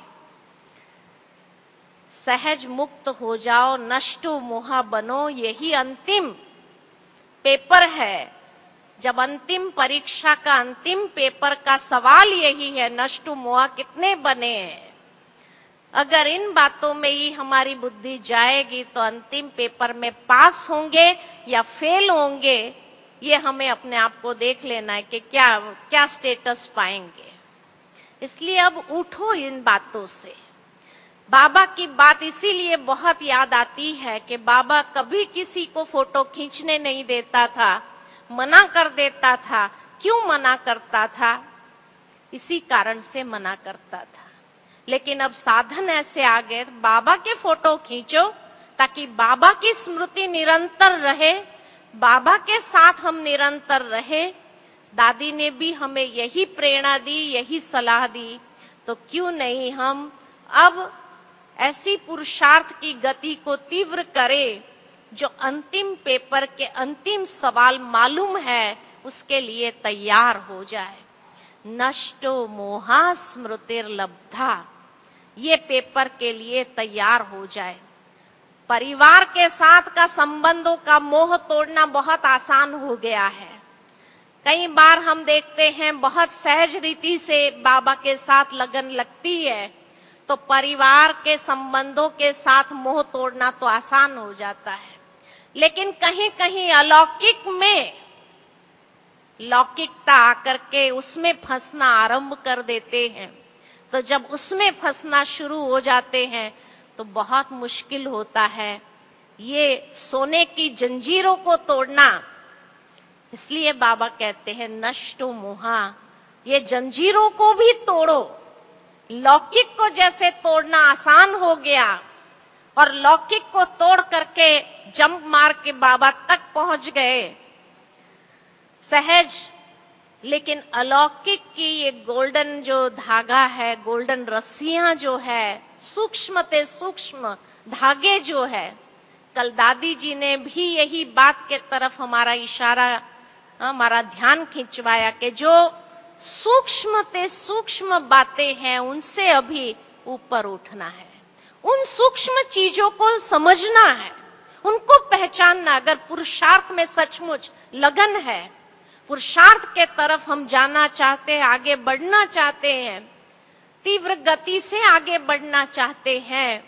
सहज मुक्त हो जाओ, नष्टो मोहा बनो। यही अंतिम पेपर है, जब अंतिम परीक्षा का अंतिम पेपर का सवाल यही है, नष्टो मोहा कितने बने हैं। अगर इन बातों में ही हमारी बुद्धि जाएगी तो अंतिम पेपर में पास होंगे या फेल होंगे, ये हमें अपने आप को देख लेना है कि क्या क्या स्टेटस पाएंगे। इसलिए अब उठो इन बातों से। बाबा की बात इसीलिए बहुत याद आती है कि बाबा कभी किसी को फोटो खींचने नहीं देता था, मना कर देता था। क्यों मना करता था? इसी कारण से मना करता था। लेकिन अब साधन ऐसे आ गए, बाबा के फोटो खींचो ताकि बाबा की स्मृति निरंतर रहे, बाबा के साथ हम निरंतर रहे। दादी ने भी हमें यही प्रेरणा दी, यही सलाह दी, तो क्यों नहीं हम अब ऐसी पुरुषार्थ की गति को तीव्र करें जो अंतिम पेपर के अंतिम सवाल मालूम है उसके लिए तैयार हो जाए। नष्टो मोहा स्मृतिर्लब्धा, ये पेपर के लिए तैयार हो जाए। परिवार के साथ का संबंधों का मोह तोड़ना बहुत आसान हो गया है। कई बार हम देखते हैं बहुत सहज रीति से बाबा के साथ लगन लगती है, तो परिवार के संबंधों के साथ मोह तोड़ना तो आसान हो जाता है। लेकिन कहीं कहीं अलौकिक में लौकिकता आकर के उसमें फंसना आरंभ कर देते हैं। तो जब उसमें फंसना शुरू हो जाते हैं तो बहुत मुश्किल होता है ये सोने की जंजीरों को तोड़ना। इसलिए बाबा कहते हैं नष्टो मोहा, ये जंजीरों को भी तोड़ो। लौकिक को जैसे तोड़ना आसान हो गया और लौकिक को तोड़ करके जंप मार के बाबा तक पहुंच गए सहज, लेकिन अलौकिक की ये गोल्डन जो धागा है, गोल्डन रस्सियां जो है, सूक्ष्म ते सूक्ष्म धागे जो है, कल दादी जी ने भी यही बात के तरफ हमारा इशारा, हमारा ध्यान खिंचवाया कि जो सूक्ष्म ते सूक्ष्म बातें हैं उनसे अभी ऊपर उठना है, उन सूक्ष्म चीजों को समझना है, उनको पहचानना। अगर पुरुषार्थ में सचमुच लगन है, पुरुषार्थ के तरफ हम जाना चाहते हैं, आगे बढ़ना चाहते हैं, तीव्र गति से आगे बढ़ना चाहते हैं,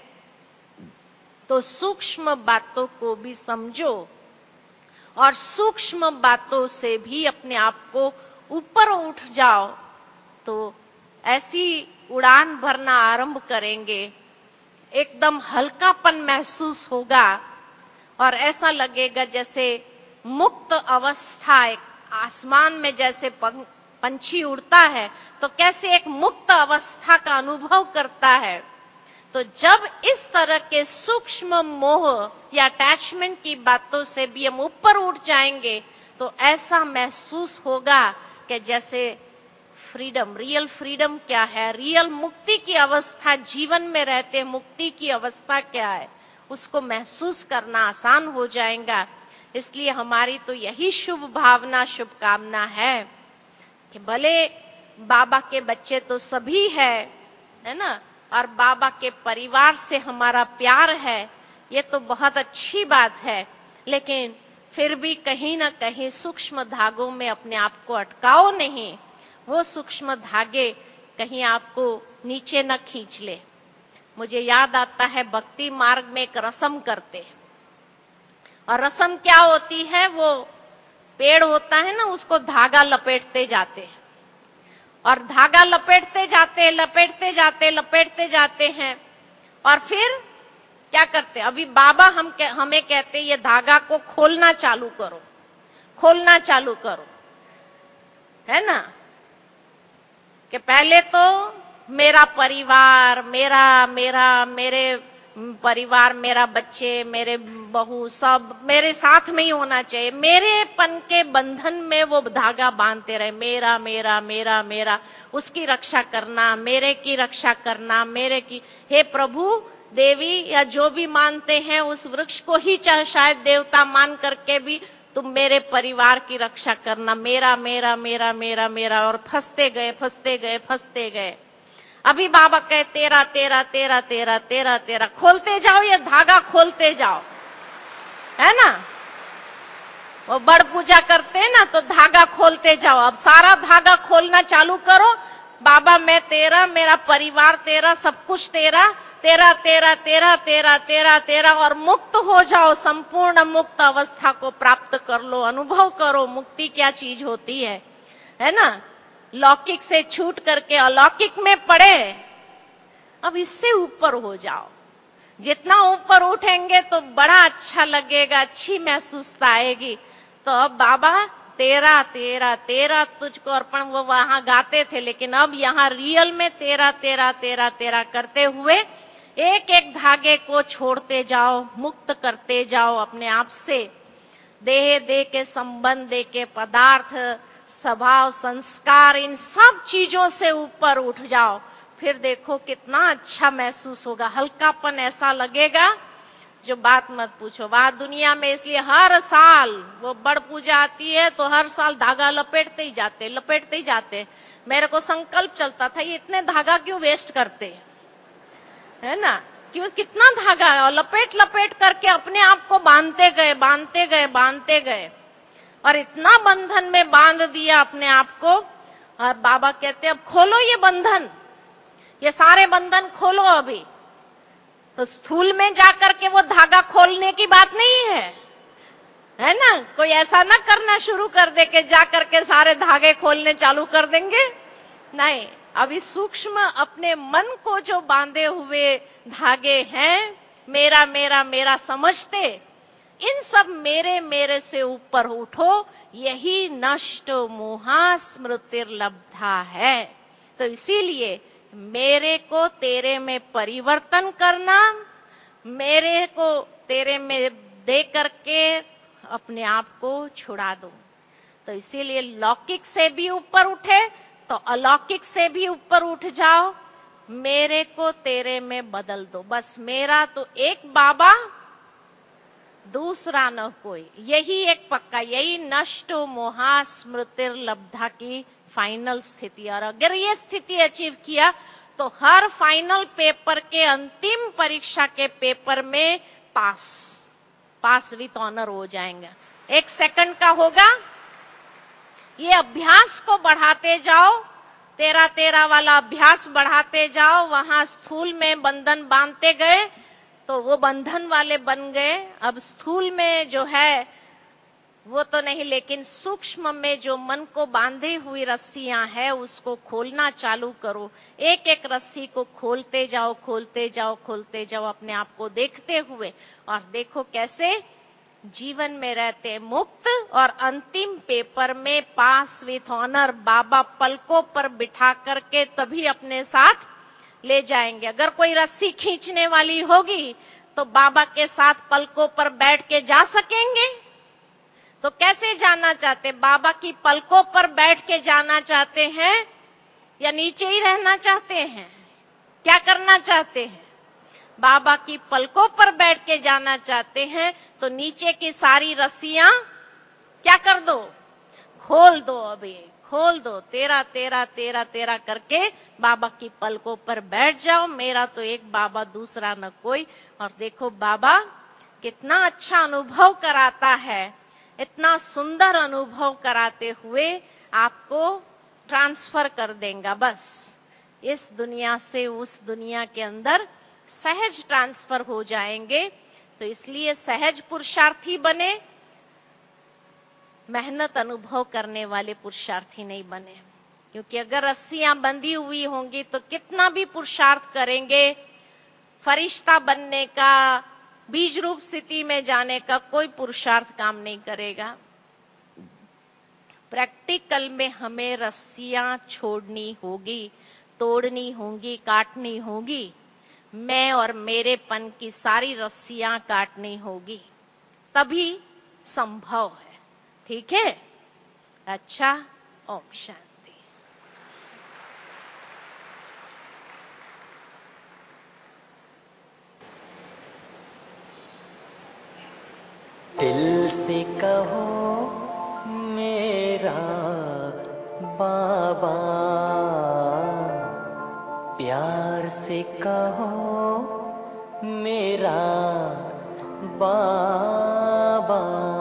तो सूक्ष्म बातों को भी समझो और सूक्ष्म बातों से भी अपने आप को ऊपर उठ जाओ। तो ऐसी उड़ान भरना आरंभ करेंगे, एकदम हल्कापन महसूस होगा और ऐसा लगेगा जैसे मुक्त अवस्था, एक आसमान में जैसे पंछी उड़ता है तो कैसे एक मुक्त अवस्था का अनुभव करता है। तो जब इस तरह के सूक्ष्म मोह या अटैचमेंट की बातों से भी हम ऊपर उठ जाएंगे तो ऐसा महसूस होगा कि जैसे फ्रीडम, रियल फ्रीडम क्या है, रियल मुक्ति की अवस्था, जीवन में रहते मुक्ति की अवस्था क्या है, उसको महसूस करना आसान हो जाएगा। इसलिए हमारी तो यही शुभ भावना, शुभकामना है कि भले बाबा के बच्चे तो सभी है, है ना, और बाबा के परिवार से हमारा प्यार है, ये तो बहुत अच्छी बात है, लेकिन फिर भी कहीं ना कहीं सूक्ष्म धागों में अपने आप को अटकाओ नहीं। वो सूक्ष्म धागे कहीं आपको नीचे न खींच ले। मुझे याद आता है भक्ति मार्ग में एक रस्म करते हैं, और रस्म क्या होती है, वो पेड़ होता है ना, उसको धागा लपेटते जाते हैं और धागा लपेटते जाते लपेटते जाते लपेटते जाते हैं और फिर क्या करते हैं, अभी बाबा हम हमें कहते हैं ये धागा को खोलना चालू करो, खोलना चालू करो, है ना, कि पहले तो मेरा परिवार, मेरा मेरा मेरे परिवार, मेरा बच्चे, मेरे बहू, सब मेरे साथ में ही होना चाहिए। मेरेपन के बंधन में वो धागा बांधते रहे, मेरा मेरा मेरा मेरा, उसकी रक्षा करना, मेरे की रक्षा करना, मेरे की। हे प्रभु, देवी या जो भी मानते हैं उस वृक्ष को ही चाहे शायद देवता मान करके भी तुम मेरे परिवार की रक्षा करना, मेरा मेरा मेरा मेरा मेरा, और फंसते गए फंसते गए फंसते गए। अभी बाबा कहे तेरा तेरा तेरा तेरा तेरा तेरा, खोलते जाओ, ये धागा खोलते जाओ, है ना। वो बड़ पूजा करते हैं ना, तो धागा खोलते जाओ, अब सारा धागा खोलना चालू करो। बाबा मैं तेरा, मेरा परिवार तेरा, सब कुछ तेरा, तेरा तेरा तेरा तेरा तेरा तेरा, और मुक्त हो जाओ, संपूर्ण मुक्त अवस्था को प्राप्त कर लो, अनुभव करो मुक्ति क्या चीज होती है, है ना। लौकिक से छूट करके अलौकिक में पड़े, अब इससे ऊपर हो जाओ। जितना ऊपर उठेंगे तो बड़ा अच्छा लगेगा, अच्छी महसूसता आएगी। तो अब बाबा तेरा तेरा तेरा तुझको अर्पण, वो वहां गाते थे, लेकिन अब यहाँ रियल में तेरा तेरा तेरा तेरा करते हुए एक एक धागे को छोड़ते जाओ, मुक्त करते जाओ अपने आप से। देह दे के संबंध, दे के पदार्थ, स्वभाव, संस्कार, इन सब चीजों से ऊपर उठ जाओ। फिर देखो कितना अच्छा महसूस होगा, हल्कापन ऐसा लगेगा जो बात मत पूछो। वहां दुनिया में इसलिए हर साल वो बड़ पूजा आती है तो हर साल धागा लपेटते ही जाते लपेटते ही जाते। मेरे को संकल्प चलता था ये इतने धागा क्यों वेस्ट करते, है ना, क्यों, कितना धागा है, और लपेट लपेट करके अपने आप को बांधते गए बांधते गए बांधते गए और इतना बंधन में बांध दिया अपने आप को। और बाबा कहते अब खोलो ये बंधन, ये सारे बंधन खोलो अभी। तो स्थूल में जाकर के वो धागा खोलने की बात नहीं है, है ना। कोई ऐसा ना करना शुरू कर दे कि जाकर के सारे धागे खोलने चालू कर देंगे, नहीं। अभी सूक्ष्म अपने मन को जो बांधे हुए धागे हैं, मेरा मेरा मेरा समझते, इन सब मेरे मेरे से ऊपर उठो, यही नष्ट मोहा स्मृतिर्लब्धा है। तो इसीलिए मेरे को तेरे में परिवर्तन करना, मेरे को तेरे में दे करके अपने आप को छुड़ा दो। तो इसीलिए लौकिक से भी ऊपर उठे तो अलौकिक से भी ऊपर उठ जाओ, मेरे को तेरे में बदल दो। बस मेरा तो एक बाबा, दूसरा न कोई, यही एक पक्का, यही नष्ट मोहा स्मृतिर्लब्धा की फाइनल स्थिति। और अगर ये स्थिति अचीव किया तो हर फाइनल पेपर के अंतिम परीक्षा के पेपर में पास पास विथ ऑनर हो जाएंगे। एक सेकंड का होगा। ये अभ्यास को बढ़ाते जाओ, तेरा तेरा वाला अभ्यास बढ़ाते जाओ। वहां स्थूल में बंधन बांधते गए तो वो बंधन वाले बन गए। अब स्थूल में जो है वो तो नहीं, लेकिन सूक्ष्म में जो मन को बांधी हुई रस्सियां हैं उसको खोलना चालू करो। एक एक रस्सी को खोलते जाओ, खोलते जाओ, खोलते जाओ, अपने आप को देखते हुए, और देखो कैसे जीवन में रहते मुक्त और अंतिम पेपर में पास विथ ऑनर बाबा पलकों पर बिठा करके तभी अपने साथ ले जाएंगे। अगर कोई रस्सी खींचने वाली होगी तो बाबा के साथ पलकों पर बैठ के जा सकेंगे? तो कैसे जाना चाहते? बाबा की पलकों पर बैठ के जाना चाहते हैं या नीचे ही रहना चाहते हैं? क्या करना चाहते हैं? बाबा की पलकों पर बैठ के जाना चाहते हैं तो नीचे की सारी रस्सियां क्या कर दो? खोल दो। अभी खोल दो। तेरा तेरा तेरा तेरा करके बाबा की पलकों पर बैठ जाओ। मेरा तो एक बाबा, दूसरा न कोई। और देखो बाबा कितना अच्छा अनुभव कराता है। इतना सुंदर अनुभव कराते हुए आपको ट्रांसफर कर देगा। बस इस दुनिया से उस दुनिया के अंदर सहज ट्रांसफर हो जाएंगे। तो इसलिए सहज पुरुषार्थी बने, मेहनत अनुभव करने वाले पुरुषार्थी नहीं बने। क्योंकि अगर रस्सियां बंधी हुई होंगी तो कितना भी पुरुषार्थ करेंगे, फरिश्ता बनने का, बीज रूप स्थिति में जाने का कोई पुरुषार्थ काम नहीं करेगा। प्रैक्टिकल में हमें रस्सियां छोड़नी होगी, तोड़नी होगी, काटनी होगी। मैं और मेरेपन की सारी रस्सियां काटनी होगी, तभी संभव है। ठीक है? अच्छा, ओम शांति। दिल से कहो मेरा बाबा, प्यार से कहो मेरा बाबा।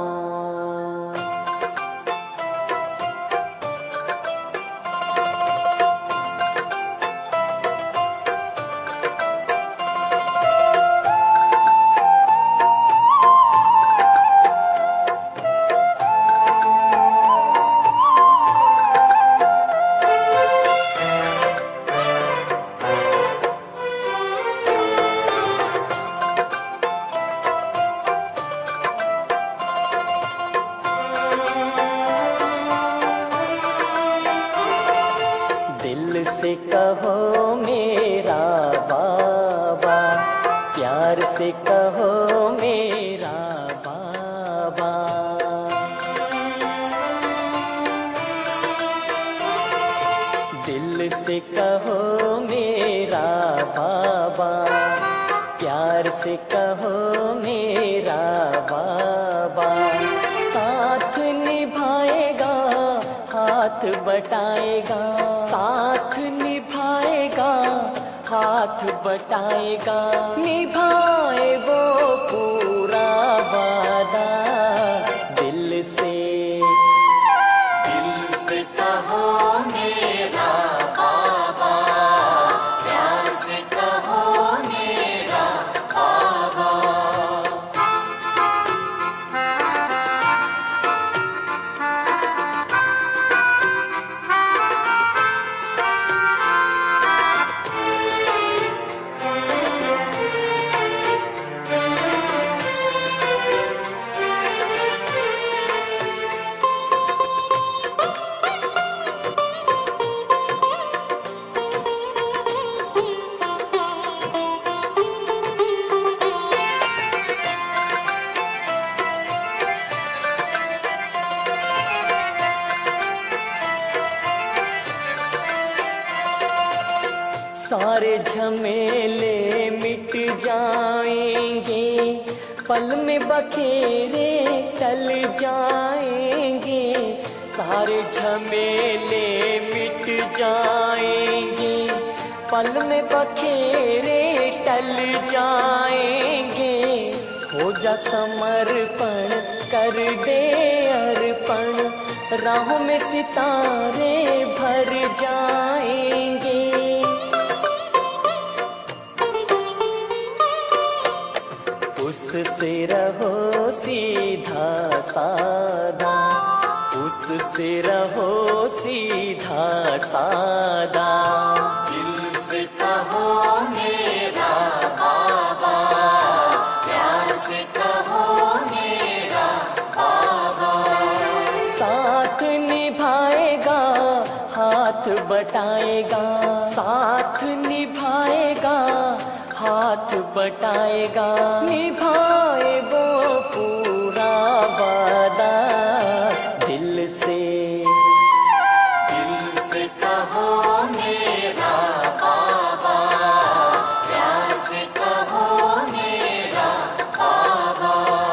से कहो मेरा बाबा, प्यार से कहो मेरा बाबा। दिल से कहो मेरा बाबा, प्यार से कहो मेरा बाबा। साथ निभाएगा, हाथ बटाएगा, साथ निभाएगा, हाथ बटाएगा। निभाए वो पूरा वादा। दिल से दिल से कहो मेरा बाबा, प्यार से कहो मेरा बाबा। जाएंगे, पल में बखेरे टल जाएंगे, सारे झमेले मिट जाएंगे, पल में बखेरे टल जाएंगे। हो जा समर्पण, कर दे अर्पण, राहों में सितारे भर जाएंगे। उससे रहो सीधा सादा, उससे रहो सीधा सादा, दिल से कहो मेरा बाबा, प्यार से कहो मेरा बाबा। साथ निभाएगा, हाथ बटाएगा, साथ निभाएगा, हाथ बटाएगा, निभाए वो पूरा वादा। दिल से दिल से कहो मेरा बाबा, प्यार से कहो मेरा बाबा।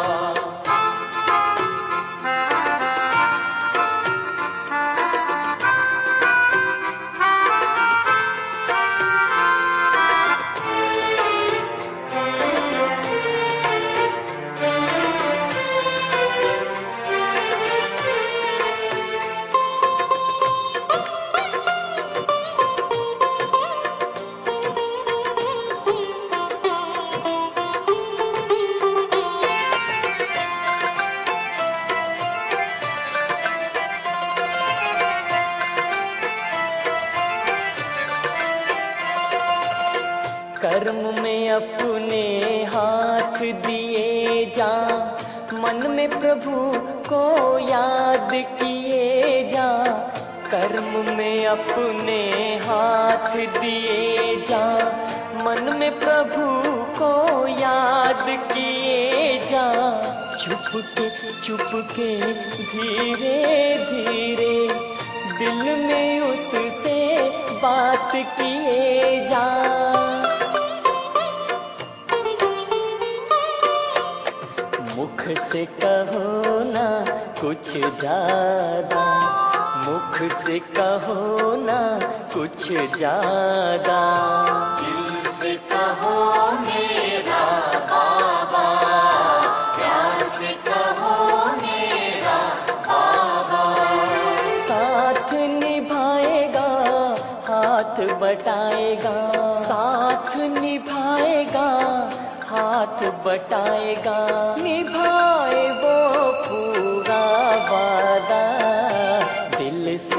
कर्म में अपने हाथ दिए जा, मन में प्रभु को याद किए जा, कर्म में अपने हाथ दिए जा, मन में प्रभु को याद किए जा। छुप के छुप के धीरे धीरे दिल में उससे बात किए जा। मुख से कहो ना कुछ ज्यादा, मुख से कहो ना कुछ ज्यादा, दिल से कहो मेरा बाबा, प्यार से कहो मेरा बाबा। साथ निभाएगा, हाथ बटाएगा, साथ निभाएगा, हाथ बटाएगा, निभाए वो पूरा वादा। दिल